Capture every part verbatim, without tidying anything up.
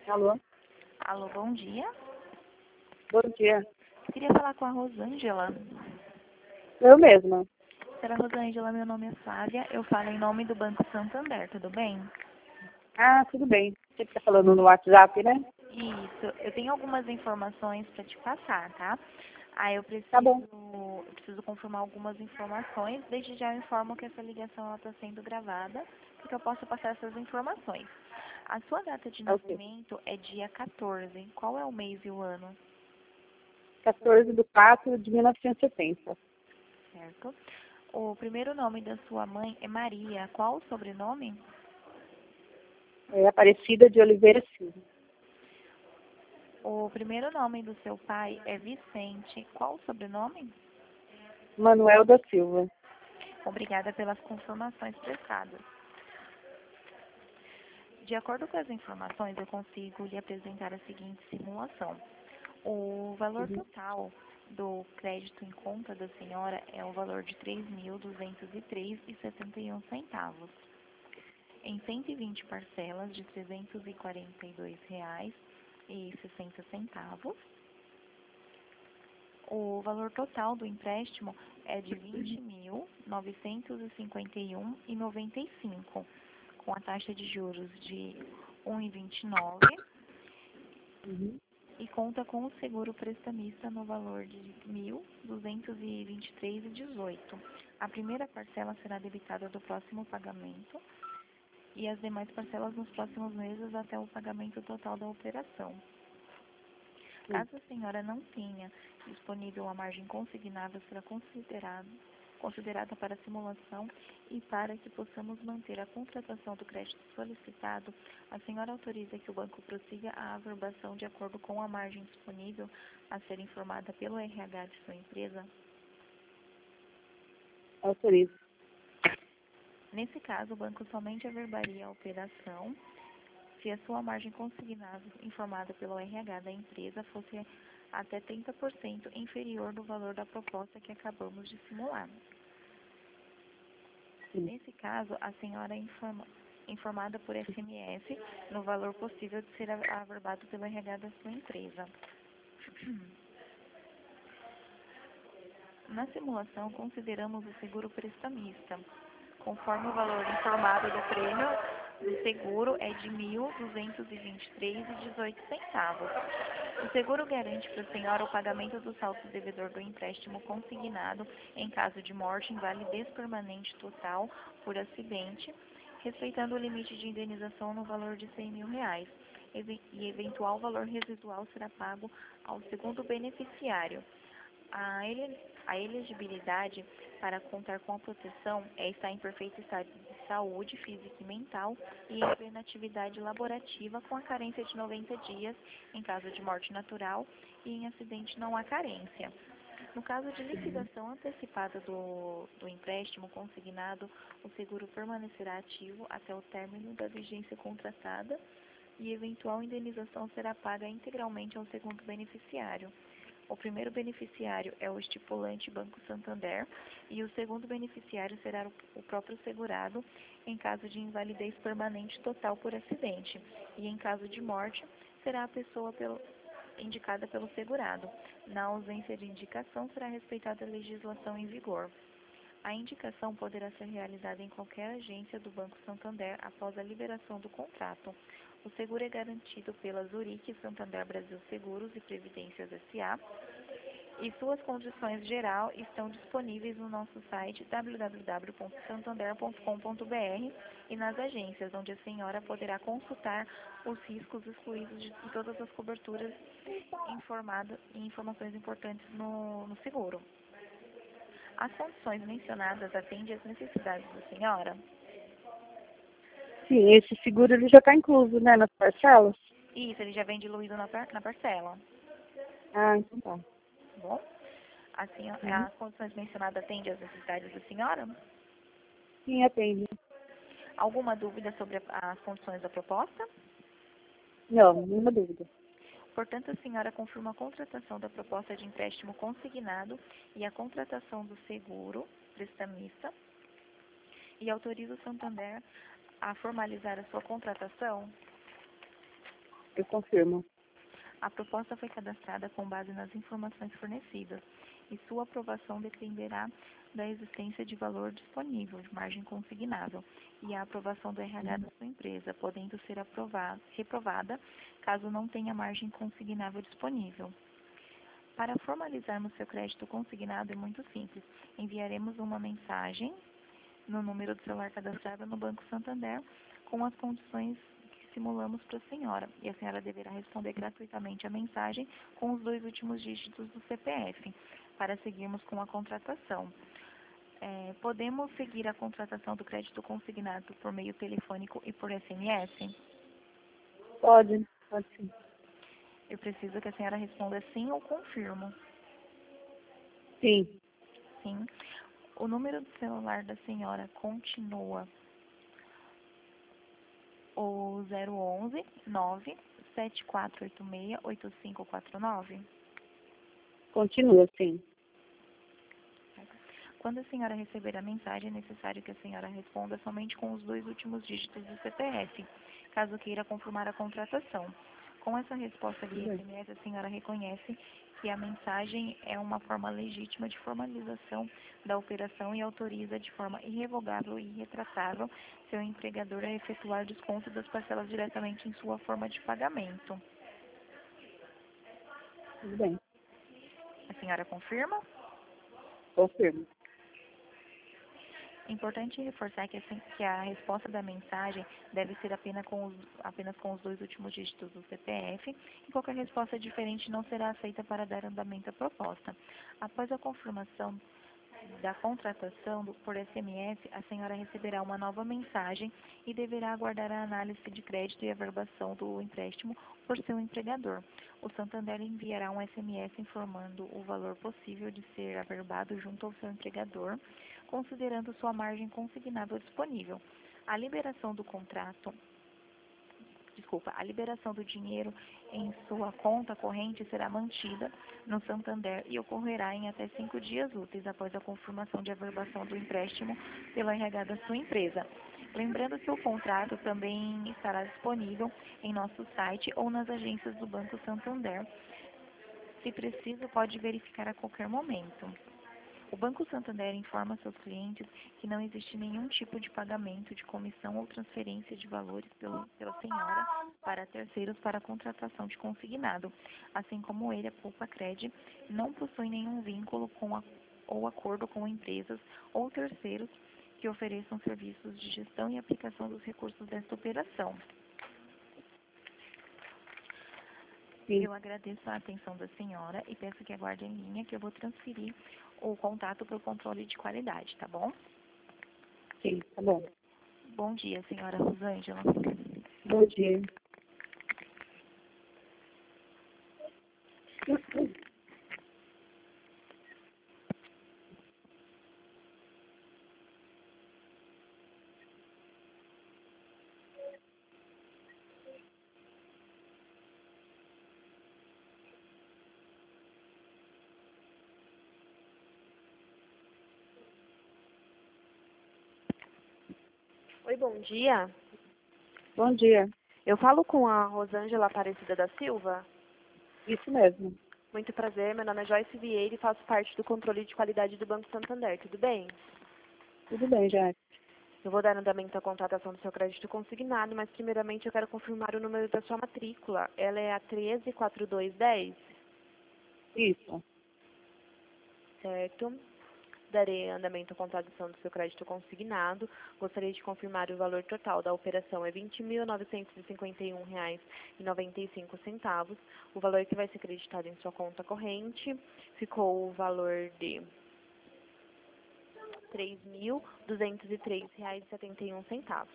Alô? Alô, bom dia. Bom dia. Queria falar com a Rosângela. Eu mesma. Senhora Rosângela, meu nome é Flávia. Eu falo em nome do Banco Santander, tudo bem? Ah, tudo bem. Você está falando no WhatsApp, né? Isso. Eu tenho algumas informações para te passar, tá? Aí eu Tá bom. preciso, eu preciso confirmar algumas informações. Desde já eu informo que essa ligação está sendo gravada, para que eu possa passar essas informações. A sua data de Ok. nascimento é dia quatorze. Qual é o mês e o ano? quatorze de quatro de mil novecentos e setenta. Certo. O primeiro nome da sua mãe é Maria. Qual o sobrenome? É Aparecida de Oliveira Silva. O primeiro nome do seu pai é Vicente. Qual o sobrenome? Manuel da Silva. Obrigada pelas confirmações prestadas. De acordo com as informações, eu consigo lhe apresentar a seguinte simulação. O valor Uhum. total do crédito em conta da senhora é o valor de três mil duzentos e três reais e setenta e um centavos. Em cento e vinte parcelas de trezentos e quarenta e dois reais e sessenta centavos. O valor total do empréstimo é de vinte mil novecentos e cinquenta e um reais e noventa e cinco centavos, com a taxa de juros de um vírgula vinte e nove Uhum. e conta com o seguro prestamista no valor de mil duzentos e vinte e três reais e dezoito centavos. A primeira parcela será debitada do próximo pagamento e as demais parcelas nos próximos meses até o pagamento total da operação. Sim. Caso a senhora não tenha disponível a margem consignável, será considerado, considerada para simulação e para que possamos manter a contratação do crédito solicitado, a senhora autoriza que o banco prossiga a averbação de acordo com a margem disponível a ser informada pelo R H de sua empresa? Autorizo. Nesse caso, o banco somente averbaria a operação se a sua margem consignável informada pelo R H da empresa fosse até trinta por cento inferior do valor da proposta que acabamos de simular. Sim. Nesse caso, a senhora é informa, informada por S M S no valor possível de ser averbado pelo R H da sua empresa. Na simulação, consideramos o seguro prestamista. Conforme o valor informado do prêmio do seguro é de mil duzentos e vinte e três reais e dezoito centavos. O seguro garante para a senhora o pagamento do saldo devedor do empréstimo consignado em caso de morte, invalidez permanente total por acidente, respeitando o limite de indenização no valor de cem mil reais. E eventual valor residual será pago ao segundo beneficiário. A, ele, a elegibilidade para contar com a proteção é estar em perfeito estado de saúde física e mental e em plena atividade laborativa com a carência de noventa dias em caso de morte natural e em acidente não há carência. No caso de liquidação antecipada do, do empréstimo consignado, o seguro permanecerá ativo até o término da vigência contratada e eventual indenização será paga integralmente ao segundo beneficiário. O primeiro beneficiário é o estipulante Banco Santander e o segundo beneficiário será o próprio segurado em caso de invalidez permanente total por acidente e em caso de morte será a pessoa pelo, indicada pelo segurado. Na ausência de indicação será respeitada a legislação em vigor. A indicação poderá ser realizada em qualquer agência do Banco Santander após a liberação do contrato. O seguro é garantido pela Zurich Santander Brasil Seguros e Previdências S A e suas condições geral estão disponíveis no nosso site w w w ponto santander ponto com ponto b r e nas agências, onde a senhora poderá consultar os riscos excluídos de todas as coberturas informadas e informações importantes no, no seguro. As condições mencionadas atendem às necessidades da senhora? Sim, esse seguro ele já está incluso, né, nas parcelas? Isso, ele já vem diluído na, par na parcela. Ah, então tá. Bom, a senhora, Uhum. as condições mencionadas atendem às necessidades da senhora? Sim, atende. Alguma dúvida sobre a, as condições da proposta? Não, nenhuma dúvida. Portanto, a senhora confirma a contratação da proposta de empréstimo consignado e a contratação do seguro prestamista e autoriza o Santander a formalizar a sua contratação? Eu confirmo. A proposta foi cadastrada com base nas informações fornecidas e sua aprovação dependerá da existência de valor disponível, de margem consignável, e a aprovação do R H da sua empresa, podendo ser aprovada, reprovada caso não tenha margem consignável disponível. Para formalizarmos seu crédito consignado é muito simples. Enviaremos uma mensagem no número do celular cadastrado no Banco Santander com as condições que simulamos para a senhora. E a senhora deverá responder gratuitamente a mensagem com os dois últimos dígitos do C P F para seguirmos com a contratação. É, podemos seguir a contratação do crédito consignado por meio telefônico e por S M S? Pode, pode sim. Eu preciso que a senhora responda sim ou confirmo. Sim, Sim. O número do celular da senhora continua o zero onze, nove sete quatro oito seis, oito cinco quatro nove? continua sim. Quando a senhora receber a mensagem, é necessário que a senhora responda somente com os dois últimos dígitos do C P F, caso queira confirmar a contratação. Com essa resposta de S M S, a senhora reconhece que a mensagem é uma forma legítima de formalização da operação e autoriza de forma irrevogável e irretratável seu empregador a efetuar desconto das parcelas diretamente em sua forma de pagamento. Tudo bem. A senhora confirma? Confirmo. É importante reforçar que, assim, que a resposta da mensagem deve ser apenas com, os, apenas com os dois últimos dígitos do C P F e qualquer resposta diferente não será aceita para dar andamento à proposta. Após a confirmação da contratação do, por S M S, a senhora receberá uma nova mensagem e deverá aguardar a análise de crédito e averbação do empréstimo por seu empregador. O Santander enviará um S M S informando o valor possível de ser averbado junto ao seu empregador, considerando sua margem consignável disponível. A liberação do contrato, desculpa, a liberação do dinheiro em sua conta corrente será mantida no Santander e ocorrerá em até cinco dias úteis após a confirmação de averbação do empréstimo pelo R H da sua empresa. Lembrando que o contrato também estará disponível em nosso site ou nas agências do Banco Santander. Se preciso, pode verificar a qualquer momento. O Banco Santander informa seus clientes que não existe nenhum tipo de pagamento de comissão ou transferência de valores pelo, pela senhora para terceiros para a contratação de consignado, assim como ele, a Poupa-Cred, não possui nenhum vínculo com a, ou acordo com empresas ou terceiros que ofereçam serviços de gestão e aplicação dos recursos desta operação. Sim. Eu agradeço a atenção da senhora e peço que aguarde em linha que eu vou transferir o contato para o controle de qualidade, tá bom? Sim, tá bom. Bom dia, senhora Rosângela. Bom dia. Oi, bom dia. Bom dia. Eu falo com a Rosângela Aparecida da Silva. Isso mesmo. Muito prazer, meu nome é Joyce Vieira e faço parte do controle de qualidade do Banco Santander. Tudo bem? Tudo bem, Jack. Eu vou dar andamento à contratação do seu crédito consignado, mas primeiramente eu quero confirmar o número da sua matrícula. Ela é a treze quatro dois um zero, Isso. certo? Darei andamento à contratação do seu crédito consignado. Gostaria de confirmar o valor total da operação é vinte mil novecentos e cinquenta e um reais e noventa e cinco centavos. O valor que vai ser creditado em sua conta corrente ficou o valor de três mil duzentos e três reais e setenta e um centavos.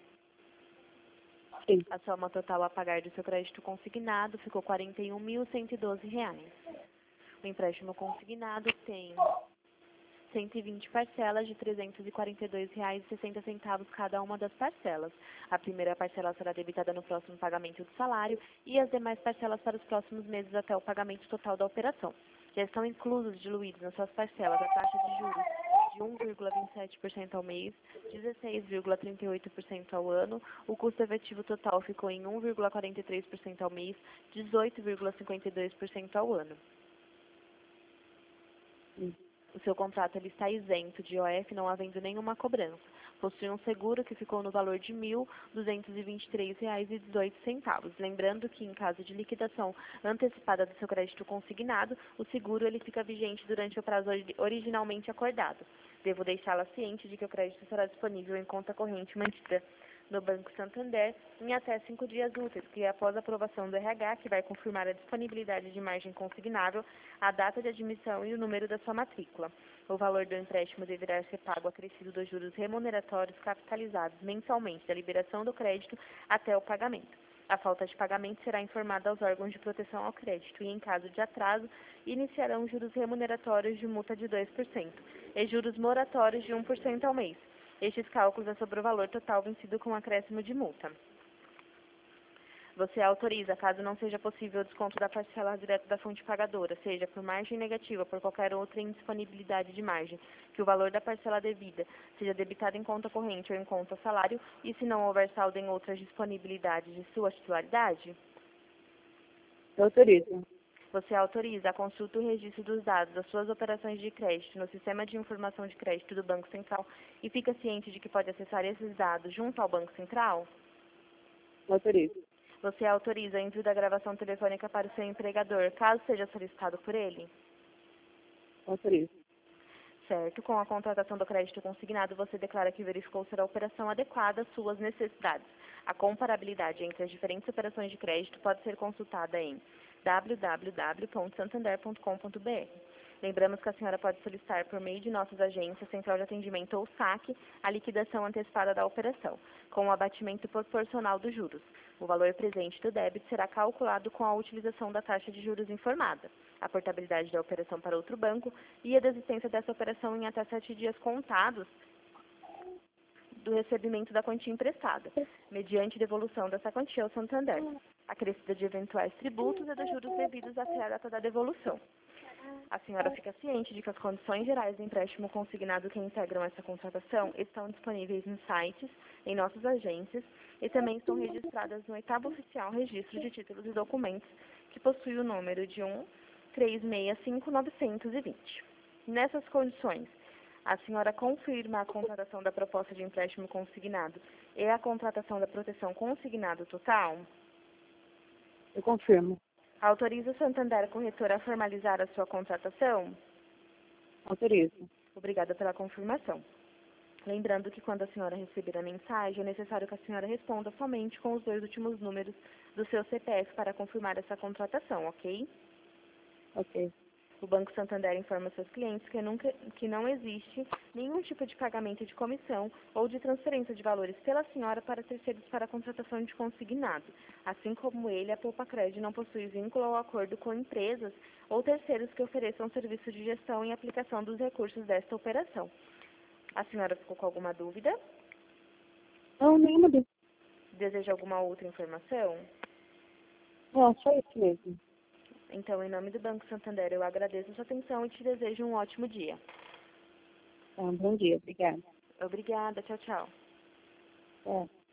Sim. A soma total a pagar do seu crédito consignado ficou quarenta e um mil cento e doze reais. O empréstimo consignado tem cento e vinte parcelas de trezentos e quarenta e dois reais e sessenta centavos cada uma das parcelas. A primeira parcela será debitada no próximo pagamento do salário e as demais parcelas para os próximos meses até o pagamento total da operação. Já estão inclusos, diluídos nas suas parcelas, a taxa de juros de um vírgula vinte e sete por cento ao mês, dezesseis vírgula trinta e oito por cento ao ano. O custo efetivo total ficou em um vírgula quarenta e três por cento ao mês, dezoito vírgula cinquenta e dois por cento ao ano. Hum. O seu contrato ele está isento de I O F, não havendo nenhuma cobrança. Possui um seguro que ficou no valor de mil duzentos e vinte e três reais e dezoito centavos. Lembrando que, em caso de liquidação antecipada do seu crédito consignado, o seguro ele fica vigente durante o prazo originalmente acordado. Devo deixá-la ciente de que o crédito estará disponível em conta corrente mantida no Banco Santander em até cinco dias úteis, que é após a aprovação do R H, que vai confirmar a disponibilidade de margem consignável, a data de admissão e o número da sua matrícula. O valor do empréstimo deverá ser pago acrescido dos juros remuneratórios capitalizados mensalmente da liberação do crédito até o pagamento. A falta de pagamento será informada aos órgãos de proteção ao crédito e, em caso de atraso, iniciarão juros remuneratórios de multa de dois por cento e juros moratórios de um por cento ao mês. Estes cálculos é sobre o valor total vencido com acréscimo de multa. Você autoriza, caso não seja possível o desconto da parcela direta da fonte pagadora, seja por margem negativa ou por qualquer outra indisponibilidade de margem, que o valor da parcela devida seja debitado em conta corrente ou em conta salário, e se não houver saldo em outras disponibilidades de sua titularidade? Eu autorizo. Você autoriza a consulta e o registro dos dados das suas operações de crédito no Sistema de Informação de Crédito do Banco Central e fica ciente de que pode acessar esses dados junto ao Banco Central? Eu autorizo. Você autoriza o envio da gravação telefônica para o seu empregador, caso seja solicitado por ele? Eu autorizo. Certo. Com a contratação do crédito consignado, você declara que verificou ser a operação adequada às suas necessidades. A comparabilidade entre as diferentes operações de crédito pode ser consultada em w w w ponto santander ponto com ponto b r. Lembramos que a senhora pode solicitar por meio de nossas agências, central de atendimento ou saque, a liquidação antecipada da operação, com o abatimento proporcional dos juros. O valor presente do débito será calculado com a utilização da taxa de juros informada, a portabilidade da operação para outro banco e a desistência dessa operação em até sete dias contados do recebimento da quantia emprestada, mediante devolução dessa quantia ao Santander, acrescida de eventuais tributos e dos juros devidos até a data da devolução. A senhora fica ciente de que as condições gerais do empréstimo consignado que integram essa contratação estão disponíveis nos sites, em nossas agências, e também estão registradas no oitavo oficial Registro de Títulos e Documentos, que possui o número de um três seis cinco nove dois zero. Nessas condições, a senhora confirma a contratação da proposta de empréstimo consignado e a contratação da proteção consignado total? Eu confirmo. Autoriza o Santander Corretora a formalizar a sua contratação? Autorizo. Obrigada pela confirmação. Lembrando que quando a senhora receber a mensagem, é necessário que a senhora responda somente com os dois últimos números do seu C P F para confirmar essa contratação, ok? Ok. O Banco Santander informa seus clientes que, nunca, que não existe nenhum tipo de pagamento de comissão ou de transferência de valores pela senhora para terceiros para a contratação de consignado. Assim como ele, a Poupa Cred não possui vínculo ou acordo com empresas ou terceiros que ofereçam serviço de gestão e aplicação dos recursos desta operação. A senhora ficou com alguma dúvida? Não, nenhuma dúvida. Deseja alguma outra informação? Não, só isso mesmo. Então, em nome do Banco Santander, eu agradeço a sua atenção e te desejo um ótimo dia. Tá, bom dia. Obrigada. Obrigada. Tchau, tchau. É.